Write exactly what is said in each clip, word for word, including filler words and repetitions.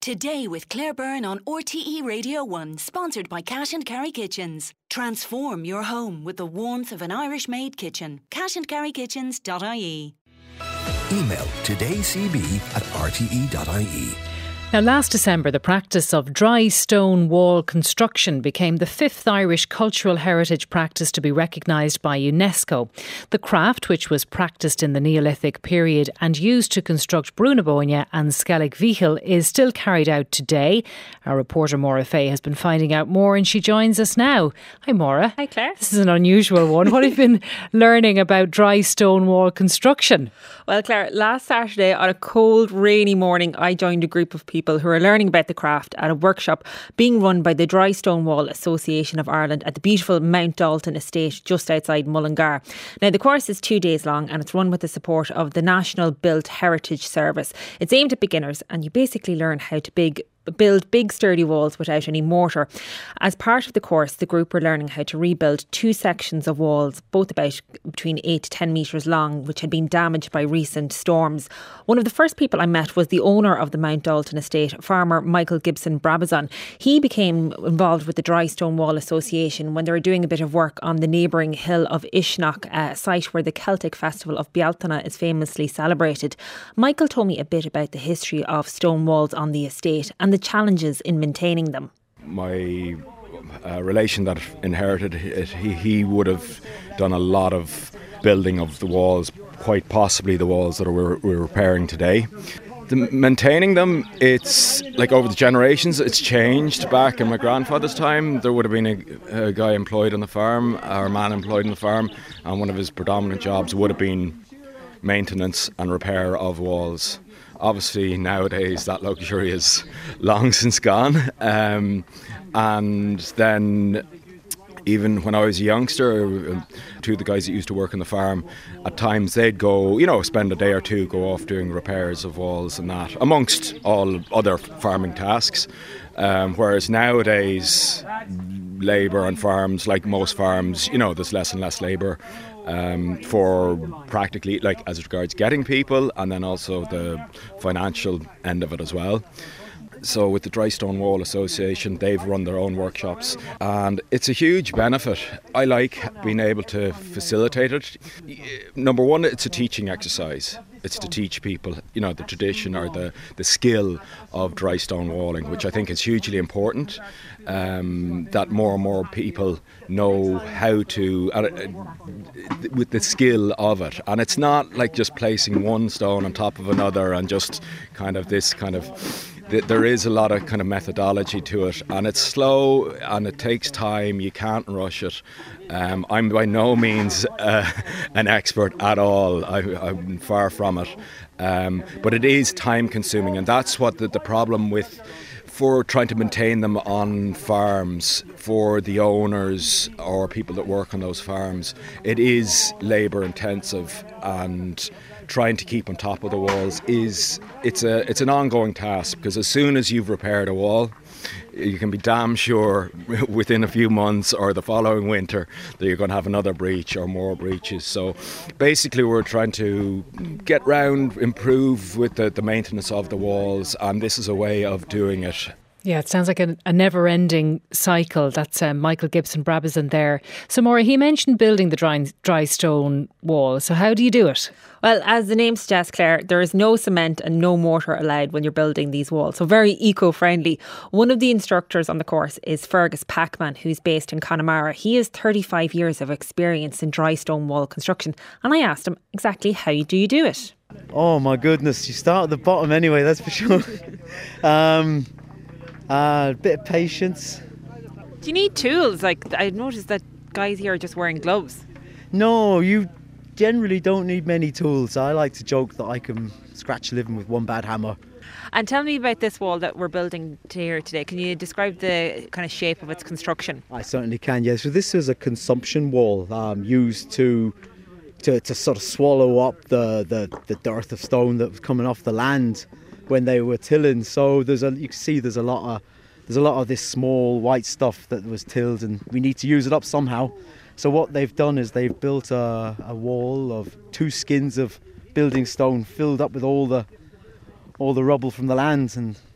Today with Claire Byrne on R T E Radio one, sponsored by Cash and Carry Kitchens. Transform your home with the warmth of an Irish-made kitchen. cash and carry kitchens dot I E. Email todaycb at r t e dot i e. Now, last December, the practice of dry stone wall construction became the fifth Irish cultural heritage practice to be recognised by UNESCO. The craft, which was practised in the Neolithic period and used to construct Brúnaboinne and Skellig Víchil, is still carried out today. Our reporter Maura Fay has been finding out more, and she joins us now. Hi, Maura. Hi, Claire. This is an unusual one. What have you been learning about dry stone wall construction? Well, Claire, last Saturday on a cold, rainy morning, I joined a group of people who are learning about the craft at a workshop being run by the Dry Stone Wall Association of Ireland at the beautiful Mount Dalton estate just outside Mullingar. Now, the course is two days long and it's run with the support of the National Built Heritage Service. It's aimed at beginners and you basically learn how to big build big sturdy walls without any mortar. As part of the course, the group were learning how to rebuild two sections of walls, both about between eight to ten metres long, which had been damaged by recent storms. One of the first people I met was the owner of the Mount Dalton estate, farmer Michael Gibson Brabazon. He became involved with the Dry Stone Wall Association when they were doing a bit of work on the neighbouring hill of Ishnok, a site where the Celtic festival of Bealtaine is famously celebrated. Michael told me a bit about the history of stone walls on the estate and the the challenges in maintaining them. My uh, relation that inherited it, he, he would have done a lot of building of the walls, quite possibly the walls that we're, we're repairing today. The, maintaining them, it's like over the generations, it's changed. Back in my grandfather's time, there would have been a, a guy employed on the farm, or a man employed on the farm, and one of his predominant jobs would have been maintenance and repair of walls. Obviously nowadays that luxury is long since gone, um, and then even when I was a youngster, two of the guys that used to work on the farm, at times they'd go, you know, spend a day or two, go off doing repairs of walls and that, amongst all other farming tasks. Um, whereas nowadays, labour on farms, like most farms, you know, there's less and less labour um, for practically, like as regards getting people, and then also the financial end of it as well. So with the Dry Stone Wall Association, they've run their own workshops and it's a huge benefit. I like being able to facilitate it. Number one, it's a teaching exercise. It's to teach people, you know, the tradition or the, the skill of dry stone walling, which I think is hugely important, um, that more and more people know how to, uh, with the skill of it. And it's not like just placing one stone on top of another and just kind of this kind of... There is a lot of kind of methodology to it, and it's slow and it takes time. You can't rush it. Um, I'm by no means uh, an expert at all. I, I'm far from it. Um, but it is time consuming, and that's what the, the problem with for trying to maintain them on farms for the owners or people that work on those farms. It is labour intensive, and trying to keep on top of the walls is it's a it's an ongoing task, because as soon as you've repaired a wall, you can be damn sure within a few months or the following winter that you're going to have another breach or more breaches. So basically we're trying to get round, improve with the, the maintenance of the walls, and this is a way of doing it. Yeah, it sounds like a, a never-ending cycle. That's um, Michael Gibson Brabazon there. So, Maura, he mentioned building the dry, dry stone wall. So how do you do it? Well, as the name suggests, Claire, there is no cement and no mortar allowed when you're building these walls. So very eco-friendly. One of the instructors on the course is Fergus Packman, who's based in Connemara. He has thirty-five years of experience in dry stone wall construction. And I asked him exactly how do you do it? Oh my goodness, you start at the bottom anyway, that's for sure. um... Uh, a bit of patience. Do you need tools? Like, I've noticed that guys here are just wearing gloves. No, you generally don't need many tools. I like to joke that I can scratch a living with one bad hammer. And tell me about this wall that we're building here today. Can you describe the kind of shape of its construction? I certainly can, yes. So this is a consumption wall um, used to, to to sort of swallow up the, the, the dearth of stone that was coming off the land when they were tilling. So there's a you can see there's a lot of there's a lot of this small white stuff that was tilled, and we need to use it up somehow. So what they've done is they've built a, a wall of two skins of building stone filled up with all the all the rubble from the land, and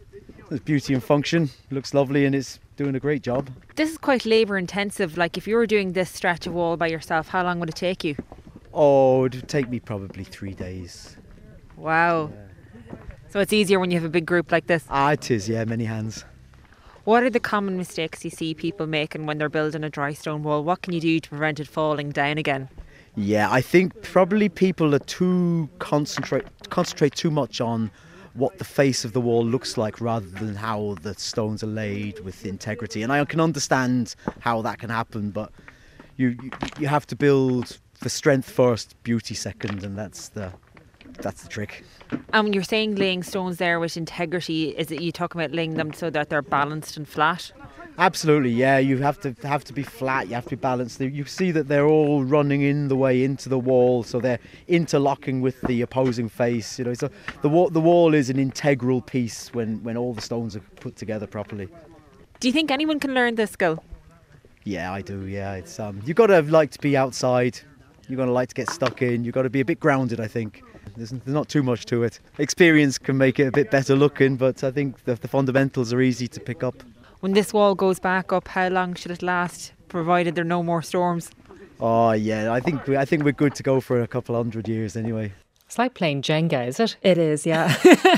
There's beauty and function. Looks lovely and it's doing a great job. This is quite labour intensive. Like if you were doing this stretch of wall by yourself, how long would it take you? Oh, it would take me probably three days. Wow. Yeah. So it's easier when you have a big group like this? Ah, it is, yeah, many hands. What are the common mistakes you see people making when they're building a dry stone wall? What can you do to prevent it falling down again? Yeah, I think probably people are too concentrate concentrate too much on what the face of the wall looks like rather than how the stones are laid with integrity. And I can understand how that can happen, but you you, you have to build for strength first, beauty second, and that's the that's the trick. And when you're saying laying stones there with integrity, is it you talk about laying them so that they're balanced and flat? Absolutely, yeah. You have to have to be flat. You have to be balanced. You see that they're all running in the way into the wall, so they're interlocking with the opposing face. You know, so the wall the wall is an integral piece when when all the stones are put together properly. Do you think anyone can learn this skill? Yeah, I do. Yeah, it's um, you've got to like to be outside. You've got to like to get stuck in. You've got to be a bit grounded, I think. There's, there's not too much to it. Experience can make it a bit better looking, but I think the, the fundamentals are easy to pick up. When this wall goes back up, how long should it last, provided there are no more storms? Oh yeah, I think we, I think we're good to go for a couple hundred years anyway. It's like playing Jenga, is it? It is, yeah.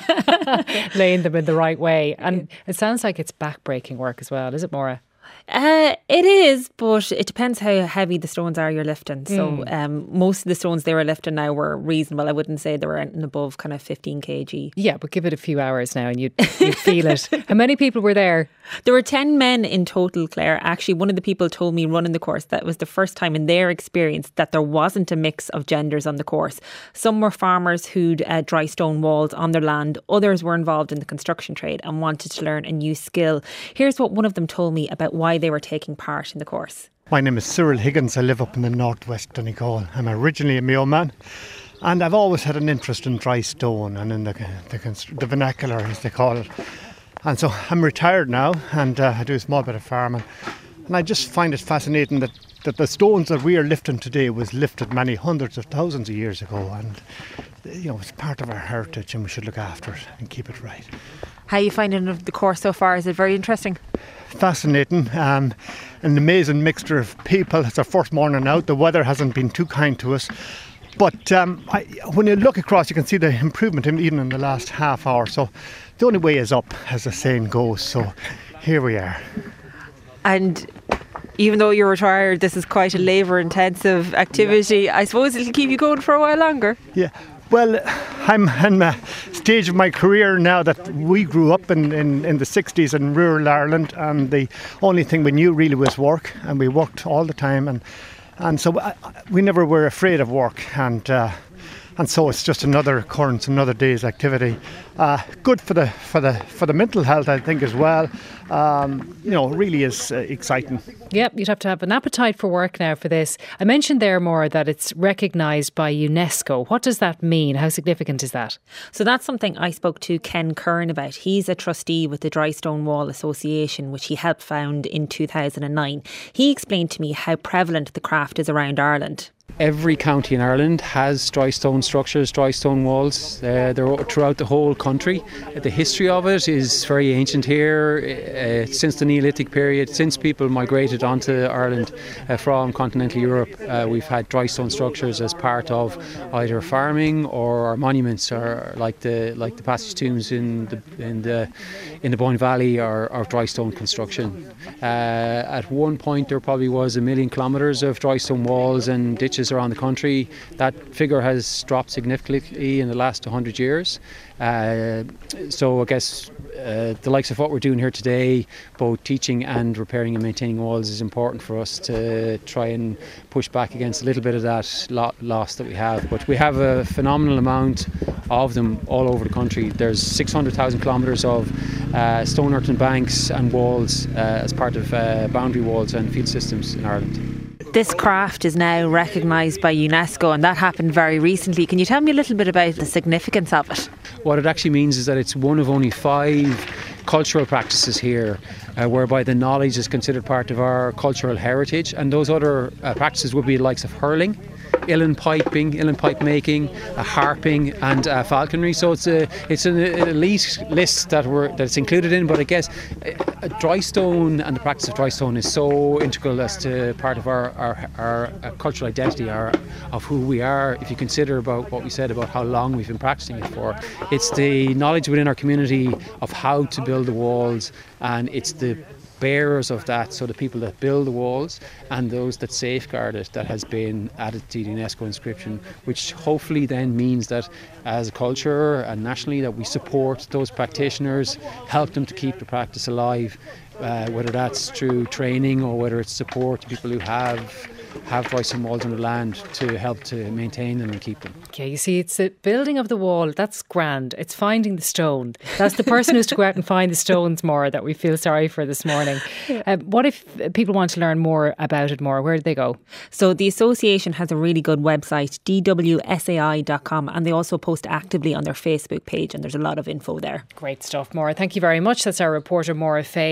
Laying them in the right way. And it sounds like it's back-breaking work as well, is it, Maura? Uh, it is, but it depends how heavy the stones are you're lifting. So Mm. um, most of the stones they were lifting now were reasonable. I wouldn't say they were anything above kind of fifteen kilograms. Yeah, but give it a few hours now and you'd, you'd feel it. How many people were there? There were ten men in total, Claire. Actually, one of the people told me running the course that was the first time in their experience that there wasn't a mix of genders on the course. Some were farmers who'd uh, dry stone walls on their land. Others were involved in the construction trade and wanted to learn a new skill. Here's what one of them told me about why they were taking part in the course. My name is Cyril Higgins. I live up in the northwest Donegal. I'm originally a Mayo man, and I've always had an interest in dry stone and in the the, the vernacular, as they call it. And so I'm retired now, and uh, I do a small bit of farming. And I just find it fascinating that, that the stones that we are lifting today was lifted many hundreds of thousands of years ago, and you know it's part of our heritage, and we should look after it and keep it right. How are you finding the course so far? Is it very interesting? Fascinating. Um, an amazing mixture of people. It's our first morning out. The weather hasn't been too kind to us. But um, I, when you look across, you can see the improvement in, even in the last half hour. So the only way is up, as the saying goes. So here we are. And even though you're retired, this is quite a labour-intensive activity. I suppose it'll keep you going for a while longer. Yeah. Well, I'm in a stage of my career now that we grew up in, in, in the sixties in rural Ireland, and the only thing we knew really was work, and we worked all the time, and and so I, we never were afraid of work, and uh, and so it's just another occurrence, another day's activity. Uh, good for the for the for the mental health, I think, as well. Um, you know, it really is uh, exciting. Yep, you'd have to have an appetite for work now for this. I mentioned there, Maura, that it's recognised by UNESCO. What does that mean? How significant is that? So that's something I spoke to Ken Kern about. He's a trustee with the Dry Stone Wall Association, which he helped found in two thousand nine. He explained to me how prevalent the craft is around Ireland. Every county in Ireland has dry stone structures, dry stone walls. Uh, they're throughout the whole country. The history of it is very ancient here. Uh, since the Neolithic period, since people migrated onto Ireland uh, from continental Europe, uh, we've had dry stone structures as part of either farming or our monuments, or like the like the passage tombs in the in the in the Boyne Valley are, are dry stone construction. Uh, at one point, there probably was a million kilometres of dry stone walls and ditches around the country. That figure has dropped significantly in the last one hundred years. Uh, so I guess uh, the likes of what we're doing here today, both teaching and repairing and maintaining walls, is important for us to try and push back against a little bit of that lo- loss that we have. But we have a phenomenal amount of them all over the country. There's six hundred thousand kilometres of uh, stone earthen banks and walls uh, as part of uh, boundary walls and field systems in Ireland. This craft is now recognised by UNESCO, and that happened very recently. Can you tell me a little bit about the significance of it? What it actually means is that it's one of only five cultural practices here uh, whereby the knowledge is considered part of our cultural heritage, and those other uh, practices would be the likes of hurling, uilleann piping, uilleann pipe making, uh, harping, and uh, falconry. So it's a it's an elite list that we're that's included in. But I guess uh, dry stone and the practice of dry stone is so integral as to part of our our, our uh, cultural identity, our of who we are. If you consider about what we said about how long we've been practicing it for, it's the knowledge within our community of how to build the walls, and it's the bearers of that, so the people that build the walls and those that safeguard it, that has been added to the UNESCO inscription, which hopefully then means that as a culture and nationally that we support those practitioners, help them to keep the practice alive, uh, whether that's through training or whether it's support to people who have have dry stone walls on the land to help to maintain them and keep them. Okay, you see, it's the building of the wall, that's grand. It's finding the stone. That's the person who's to go out and find the stones more that we feel sorry for this morning. Um, what if people want to learn more about it more? Where do they go? So the association has a really good website, d w s a i dot com, and they also post actively on their Facebook page, and there's a lot of info there. Great stuff, Maura. Thank you very much. That's our reporter, Maura Fay.